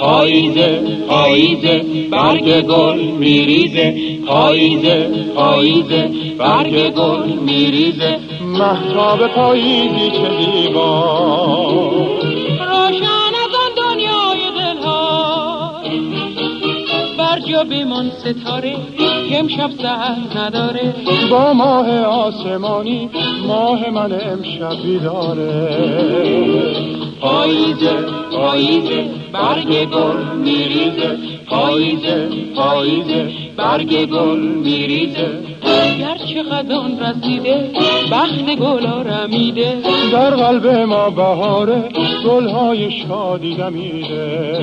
پاییزه پاییزه برگ گل میریزه، پاییزه پاییزه برگ گل میریزه. مهتاب پاییزی چه زیبا، روشن از آن دنیای دلها، بر جا بمان ستاره که امشب سحر نداره. با ماه آسمانی ماه من امشب بیداره. پاییزه پاییزه برگ گل میریزه، پاییزه پاییزه برگ گل میریزه. گرچه خزان رسیده بخت گلا رمیده، در قلب ما بهاره گلهای شادی دمیده.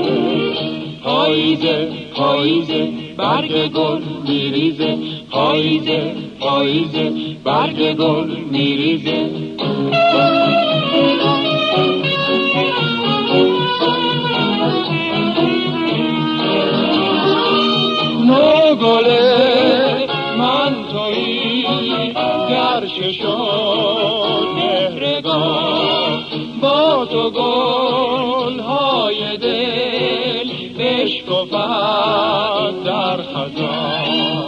پاییزه پاییزه برگ گل میریزه، پاییزه پاییزه برگ گل میریزه. نو گله من تویی گرچه شد مهرگاه، با تو گلهای دل بشکفد در خزان.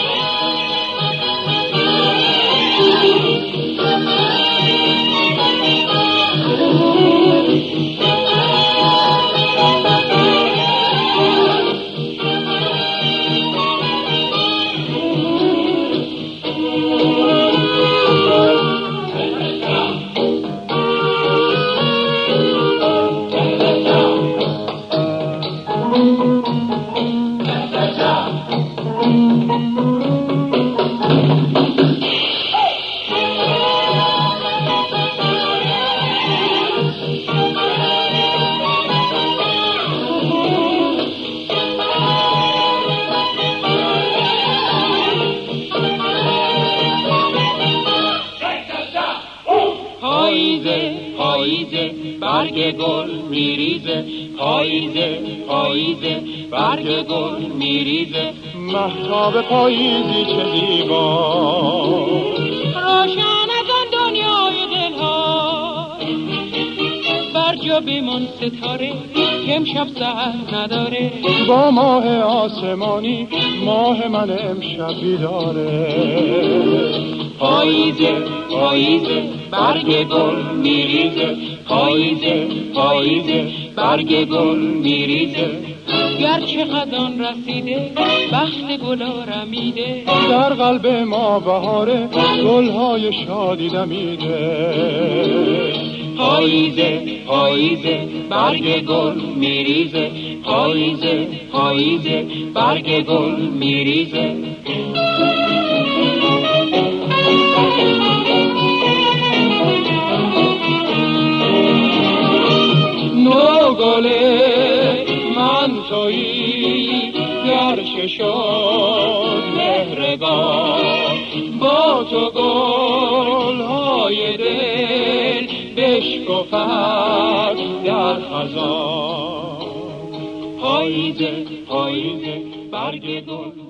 پاییزه پاییزه برگ گل میریزه، پاییزه پاییزه برگ گل میریزه. مهتاب پاییزی چه زیبا، روشن از آن دنیای دلها، بر جا بمان ستاره که امشب سحر نداره. با ماه آسمانی ماه من امشب بیداره. پاییزه پاییزه برگ گل میریزه، پاییزه پاییزه برگ گل میریزه. گرچه خزان رسیده بخت گلا رمیده، در قلب ما بهاره گلهای شادی دمیده. پاییزه پاییزه برگ گل میریزه، پاییزه پاییزه برگ گل میریزه. نو گله من تویی گرچه شد مهرگان، با تو گلهای دل بشکفد در خزان. پاییزه پاییزه برگ گل